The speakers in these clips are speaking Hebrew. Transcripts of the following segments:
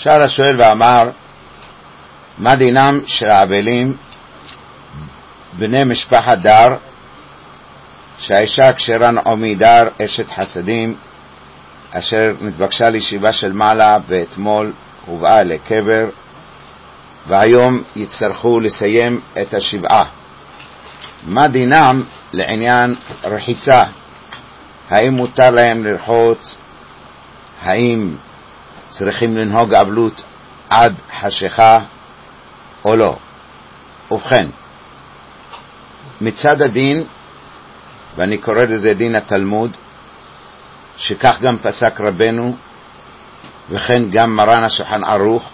שאל השואל ואמר, מה דינם של האבלים בני משפחת דר, שהאישה כשרה נעמי דר אשת חסדים, אשר נתבקשה לישיבה של מעלה ואתמול הובאה לקבר, והיום יצטרכו לסיים את השבעה. מה דינם לעניין רחיצה? האם מותר להם לרחוץ? האם צריכים לנהוג אבלות עד חשיכה או לא? ובכן, מצד הדין, ואני קורא לזה דין התלמוד, שכך גם פסק רבנו וכן גם מרן השולחן ערוך,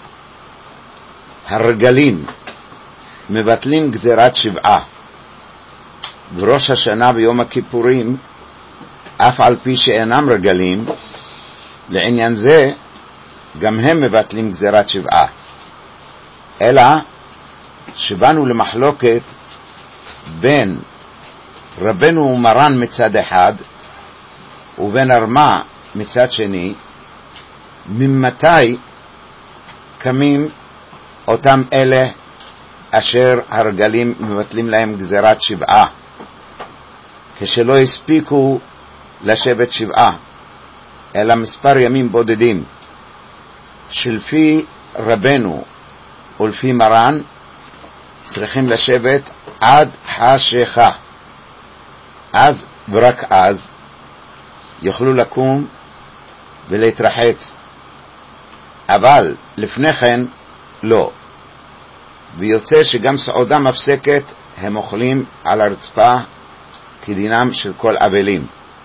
הרגלים מבטלים גזירת שבעה בראש השנה ביום הכיפורים, אף על פי שאינם רגלים. לעניין זה גם הם מבטלים גזירת שבעה, אלא שבאנו למחלוקת בין רבנו ומרן מצד אחד ובין הרמה מצד שני, ממתי קמים אותם אלה אשר הרגלים מבטלים להם גזירת שבעה, כשלא הספיקו לשבת שבעה אלא מספר ימים בודדים, שלפי רבנו ולפי מרן צריכים לשבת עד חשיכה, אז ורק אז יוכלו לקום ולהתרחץ, אבל לפני כן לא. ויוצא שגם סעודה מפסקת הם אוכלים על הרצפה כדינם של כל אבלים.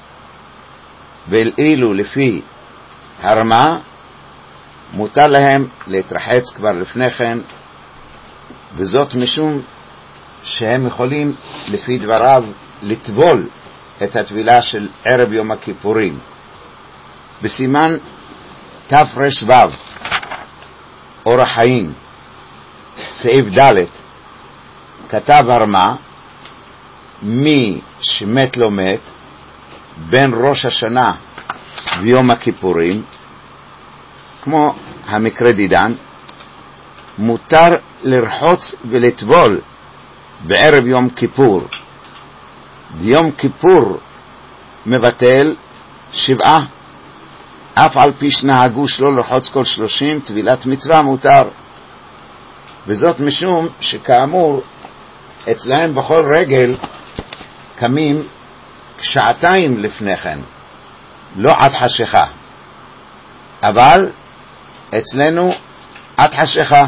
ואילו לפי הרמה מותר להם להתרחץ כבר לפני כן, וזאת משום שהם יכולים לפי דבריו לטבול את הטבילה של ערב יום הכיפורים. בסימן תר"ו אורח חיים סעיף ד' כתב הרמה, מי שמת לא מת בין ראש השנה ויום הכיפורים, כמו המקרה דידן, מותר לרחוץ ולטבול בערב יום כיפור. יום כיפור מבטל שבעה, אף על פי שנהגו שלא לרחוץ כל 30, טבילת מצווה מותר. וזאת משום שכאמור אצלהם בכל רגל קמים שעתיים לפני כן, לא עד חשיכה, אבל אצלנו עד חשיכה.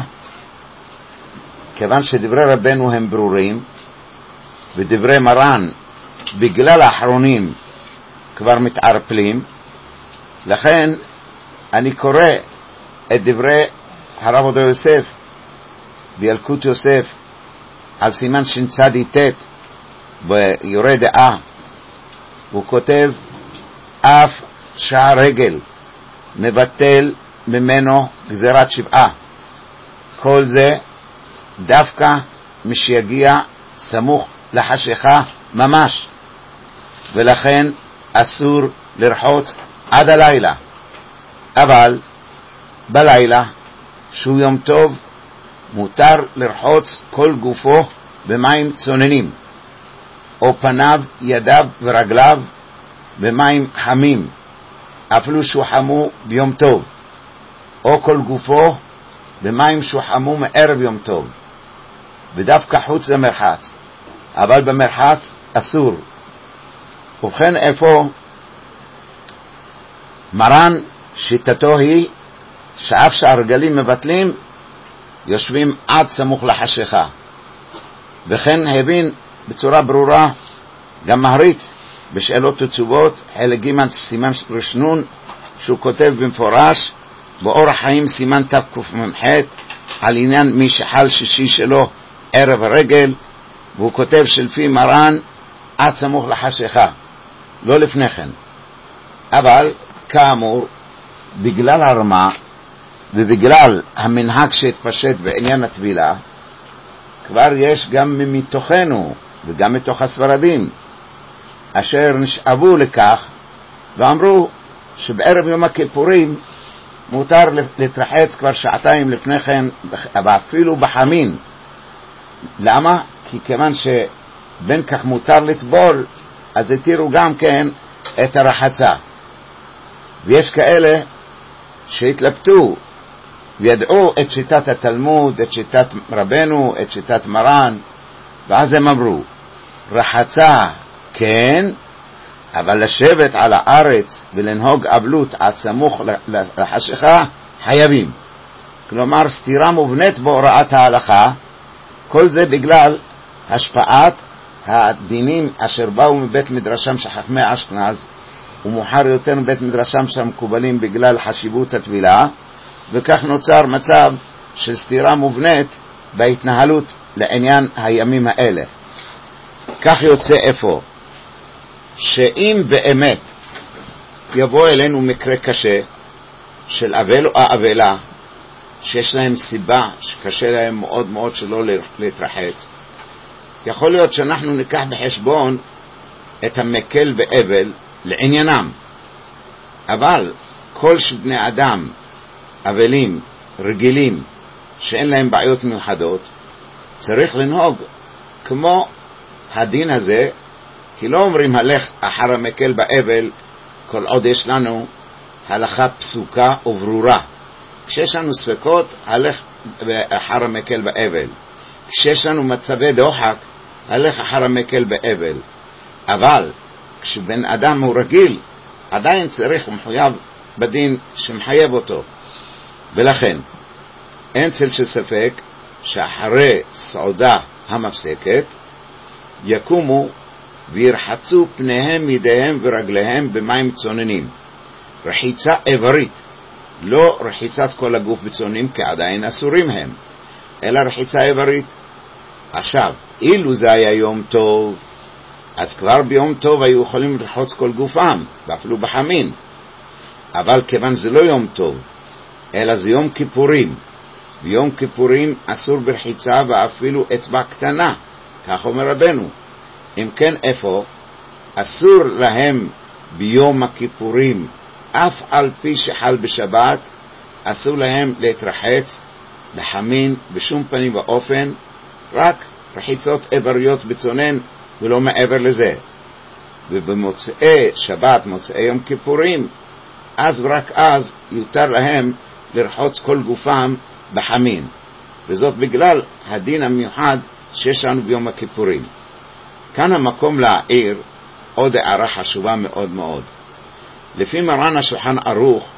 כיוון שדברי רבנו הם ברורים ודברי מרן בגלל האחרונים כבר מתערפלים, לכן אני קורא את דברי הרב עובדיה יוסף בילקוט יוסף על סימן שצ"י ט' ביורה דעה, הוא כותב, אף שהרגל מבטל ממנו גזירת שבעה, כל זה דווקא משיגיע סמוך לחשיכה ממש, ולכן אסור לרחוץ עד הלילה. אבל בלילה שהוא יום טוב מותר לרחוץ כל גופו במים צוננים, או פניו, ידיו ורגליו במים חמים, אפילו שוחמו ביום טוב, או כל גופו במים שוחמו מערב יום טוב, ודווקא חוץ למרחץ, אבל במרחץ אסור. ובכן, איפה מרן שיטתו היא שאף שהרגלים מבטלים יושבים עד סמוך לחשיכה, וכן הבין בצורה ברורה גם מהריץ בשאלות ותשובות חלק ג' סימן רשנון, שהוא כותב במפורש באורח חיים סימן תקמ"ח על עניין מי שחל שישי שלו ערב הרגל, והוא כותב שלפי מרן עד סמוך לחשיכה, לא לפני כן. אבל כאמור בגלל הרמה ובגלל המנהג שהתפשט בעניין הטבילה, כבר יש גם מתוכנו וגם מתוך הספרדים אשר נשאבו לכך ואמרו שבערב יום הכיפורים מותר להתרחץ כבר שעתיים לפני כן, אפילו בחמין. למה? כי כיוון שבין כך מותר לטבול, אז התירו גם כן את הרחצה. ויש כאלה שהתלבטו וידעו את שיטת התלמוד, את שיטת רבנו, את שיטת מרן, ואז הם אמרו, רחצה כן, אבל לשבת על הארץ ולנהוג אבלות עד סמוך לחשיכה חייבים. כלומר סתירה מובנית בהוראת ההלכה, כל זה בגלל השפעת הדינים אשר באו מבית מדרשם של חכמי אשכנז, ומאוחר יותר מבית מדרשם של המקובלים בגלל חשיבות הטבילה, וכך נוצר מצב של סתירה מובנית בהתנהלות לעניין הימים האלה. כך יוצא אפוא שאם באמת יבוא אלינו מקרה קשה של אבל או אבלה שיש להם סיבה שקשה להם מאוד מאוד שלא להתרחץ, יכול להיות שאנחנו ניקח בחשבון את המקל באבל לעניינם. אבל כל שבני אדם אבלים רגילים שאין להם בעיות מיוחדות, צריך לנהוג כמו הדין הזה, כי לא אומרים הלך אחר המקל באבל כל עוד יש לנו הלכה פסוקה וברורה. כשיש לנו ספקות, הלך אחר המקל באבל. כשיש לנו מצבי דוחק, הלך אחר המקל באבל. אבל כשבן אדם הוא רגיל, עדיין צריך ומחויב בדין שמחייב אותו. ולכן אין צל של ספק שאחרי סעודה המפסקת יקומו וירחצו פניהם, ידיהם ורגליהם במים צוננים, רחיצה איברית, לא רחיצת כל הגוף בצוננים כי עדיין אסורים הם, אלא רחיצה איברית. עכשיו, אילו זה היה יום טוב, אז כבר ביום טוב היו יכולים לרחוץ כל גופם, ואפילו בחמין. אבל כיוון זה לא יום טוב, אלא זה יום כיפורים, ביום כיפורים אסור ברחיצה ואפילו אצבע קטנה, כך אומר רבנו. אם כן איפה אסור להם ביום הכיפורים, אף על פי שחל בשבת, אסור להם להתרחץ לחמין בשום פנים ואופן, רק רחיצות איבריות בצונן ולא מעבר לזה. ובמוצאי שבת, מוצאי יום כיפורים, אז ורק אז יותר להם לרחוץ כל גופם בחמין, וזאת בגלל הדין המיוחד שיש לנו ביום הכיפורים. כאן המקום להעיר עוד הערה חשובה מאוד מאוד. לפי מרן השולחן ערוך,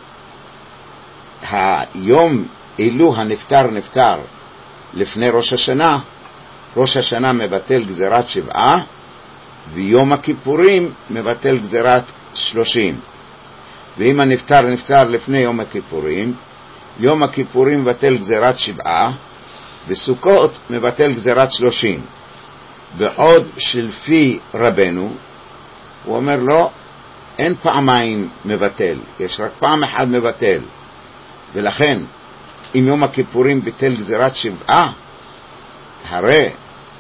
היום אילו הנפטר נפטר לפני ראש השנה, ראש השנה מבטל גזירת 7, ויום הכיפורים מבטל גזירת 30. ואם הנפטר נפטר לפני יום הכיפורים, יום הכיפורים מבטל גזירת 7, וסוכות מבטל גזירת 30. בעוד שלפי רבנו, הוא אומר לא, אין פעמיים מבטל, יש רק פעם אחת מבטל. ולכן, אם יום הכיפורים ביטל גזירת 7, הרי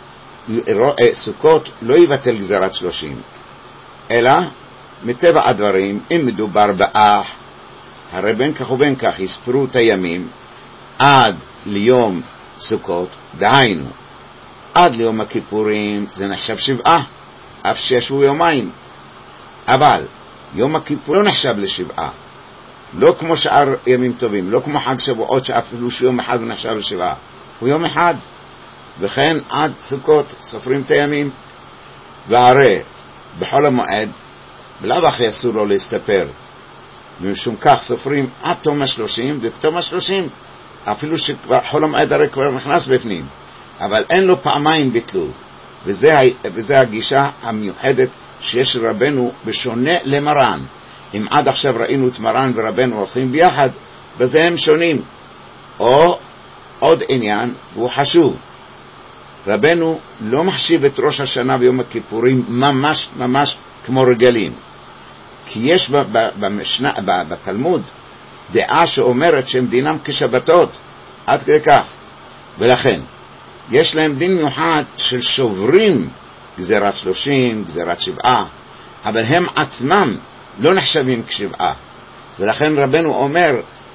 סוכות לא יבטל גזירת 30, אלא מטבע הדברים, אם מדובר באח, הרי בין כך ובין כך יספרו את הימים עד ליום סוכות, דהיינו עד ליום הכיפורים זה נחשב 7, אף שישבו יומיים. אבל יום הכיפור לא נחשב ל7, לא כמו שאר ימים טובים, לא כמו חג שבועות שאפילו שיום אחד נחשב ל7, הוא יום אחד. וכן עד סוכות סופרים את הימים. והרי בחול המועד בלאו הכי אסור לו להסתפר, ומשום כך סופרים עד תום 30, ובתום 30 אפילו שחול המועד הרי כבר נכנס בפנים, אבל אין לו פעמיים ביטלו. וזה הגישה המיוחדת שיש רבנו בשונה למרן. אם עד עכשיו ראינו את מרן ורבנו הולכים ביחד, בזה הם שונים. או עוד עניין, והוא חשוב, רבנו לא מחשיב את ראש השנה ויום הכיפורים ממש ממש כמו רגלים, כי יש במשנה, בתלמוד דעה שאומרת שהם דינם כשבתות, עד כדי כך. ולכן יש להם דין מיוחד של שוברים גזירת 30, גזירת 7, אבל הם עצמם לא נחשבים כ7. ולכן רבנו אומר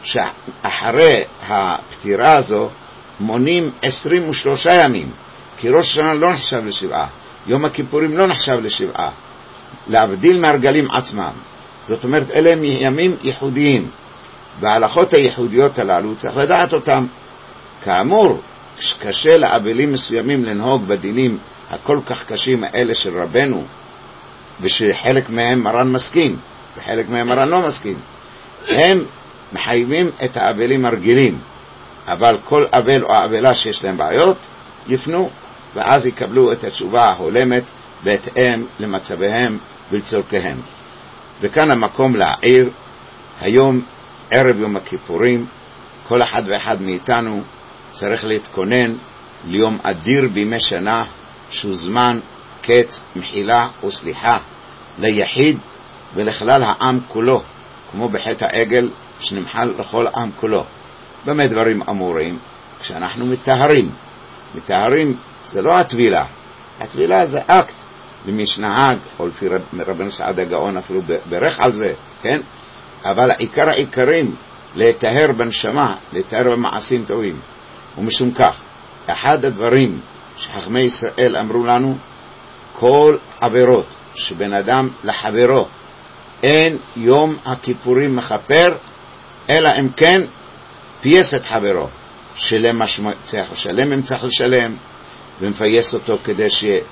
שאחרי הפטירה הזו מונים 23 ימים, כי ראש השנה לא נחשב לשבעה, יום הכיפורים לא נחשב לשבעה, להבדיל מהרגלים עצמם. זאת אומרת, אלה הם ימים ייחודיים, וההלכות הייחודיות הללו צריך לדעת אותם. כאמור, קשה לאבלים מסוימים לנהוג בדינים הכל כך קשים האלה של רבנו, ושחלק מהם מרן מסכים וחלק מהם מרן לא מסכים, הם מחייבים את האבלים הרגילים, אבל כל אבל או אבלה שיש להם בעיות יפנו, ואז יקבלו את התשובה ההולמת בהתאם למצביהם ולצורכיהם. וכאן המקום להעיר, היום ערב יום הכיפורים כל אחד ואחד מאיתנו צריך להתכונן ליום אדיר בימי שנה, שהוא זמן קץ מחילה וסליחה ליחיד ולכלל העם כולו, כמו בחטא העגל שנמחל לכל העם כולו. במה דברים אמורים? כשאנחנו מטהרים זה לא הטבילה, הטבילה זה אקט למי שנהג, או לפי רבנו סעדה גאון אפילו ברך על זה, כן? אבל העיקרים להיטהר בנשמה, להיטהר במעשים טובים. ומשום כך, אחד הדברים שחכמי ישראל אמרו לנו, כל עבירות שבן אדם לחברו אין יום הכיפורים מכפר, אלא אם כן פייס את חברו, שלם צריך לשלם, אם צריך לשלם, ומפייס אותו כדי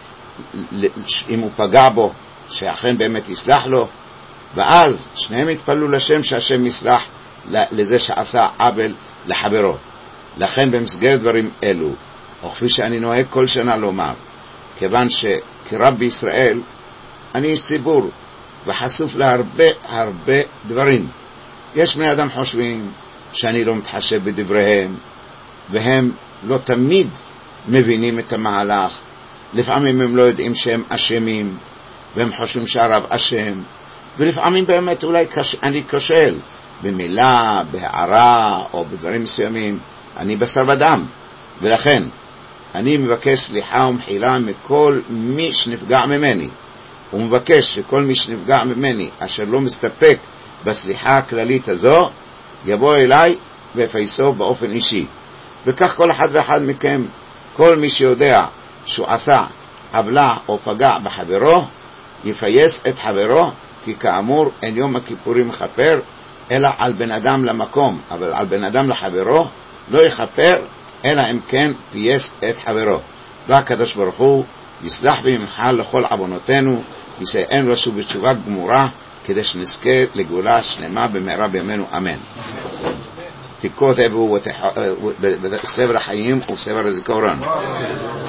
שאם הוא פגע בו שאכן באמת יסלח לו, ואז שניהם יתפללו לשם שהשם יסלח לזה שעשה עוול לחברו. לכן במסגרת דברים אלו, או כפי שאני נוהג כל שנה לומר, כיוון שכרב בישראל אני איש ציבור וחשוף להרבה דברים, יש בני אדם חושבים שאני לא מתחשב בדבריהם, והם לא תמיד מבינים את המהלך. לפעמים הם לא יודעים שהם אשמים והם חושבים שהרב אשם, ולפעמים באמת אולי אני כשל במילה, בהערה או בדברים מסוימים, אני בשר ודם. ולכן אני מבקש סליחה ומחילה מכל מי שנפגע ממני, ומבקש שכל מי שנפגע ממני אשר לא מסתפק בסליחה הכללית הזו יבוא אליי ויפייסו באופן אישי. וכך כל אחד ואחד מכם, כל מי שיודע שהוא עשה עוולה או פגע בחברו, יפייס את חברו, כי כאמור אין יום הכיפורים מכפר אלא על בן אדם למקום, אבל על בן אדם לחברו לא יכפר אלא אם כן פייס את חברו. והקדוש ברוך הוא יסלח וימחל לכל עוונותינו, יסייענו לשוב בתשובה גמורה, כדי שנזכה לגאולה שלמה במהרה בימינו, אמן. תכתבו בספר החיים ובספר הזיכרון.